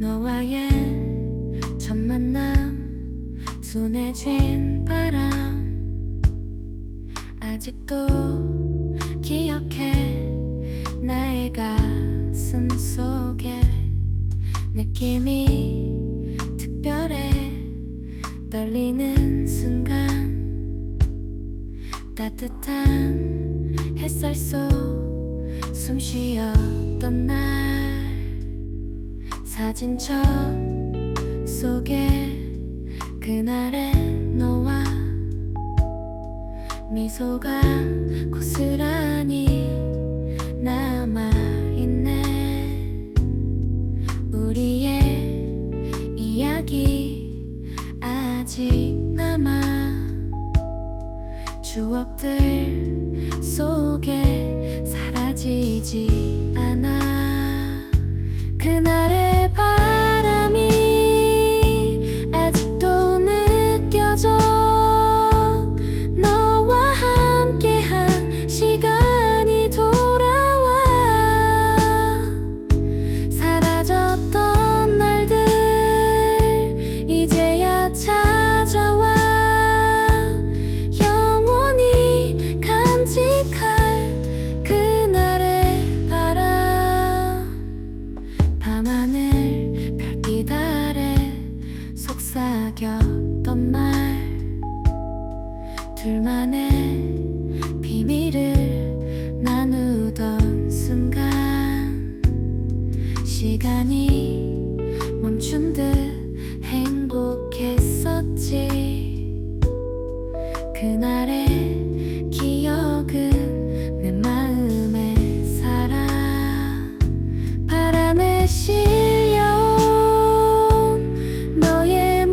너와의 첫 만남, 손에 쥔 바람 아직도 기억해. 나의 가슴 속에 느낌이 특별해. 떨리는 순간 따뜻한 햇살 속 숨 쉬었던 날, 사진첩 속에 그날의 너와 미소가 고스란히 남아있네. 우리의 이야기 아직 남아 추억들 속에 사라지지 않아. 그날의 바람이 아직도 느껴져. 너와 함께한 시간이 돌아와. 사라졌던 날들 이제야 찾아와. 영원히 간직할 그날의 바람. 밤하늘 별빛 아래 속삭였던 말, 둘만의 비밀을 나누던 순간, 시간이 멈춘 듯 행복했었지. 그날의 기억은 내 마음에 살아. 바람에 실려온 너의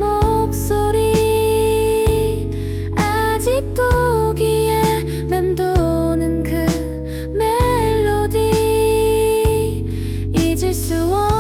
목소리 아직도 귀에 맴도는 그 멜로디, 잊을 수 없는